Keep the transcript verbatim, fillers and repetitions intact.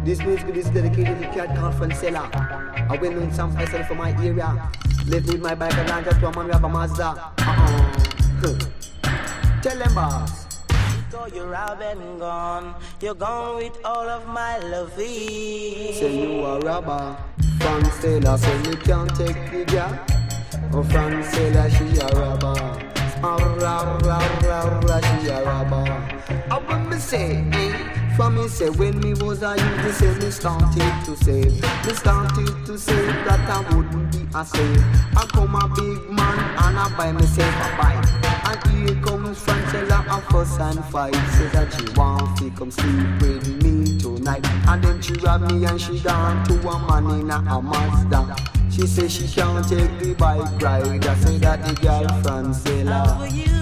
This music is dedicated to the cat called Francella. I will learn some myself from my area. Live with my bike and just one man we have a Mazda. Uh-uh. Tell them boss. You're out and gone. You're gone with all of my love. Say you a robber. Francella say me can't take the girl. Oh Francella she a robber. Ah rah rah rah rah she a robber. I want me say, eh? For me say when me was a youth, me say me started to save. Me started to save that I wouldn't be a slave. I come a big man and I buy myself a bike. And here comes Francella a fuss and fight. Says that she want to come sleep with me tonight. And then she grab me and she gone to a man in a, a Mazda. She say she can't take the bike ride. I say that the girl Francella.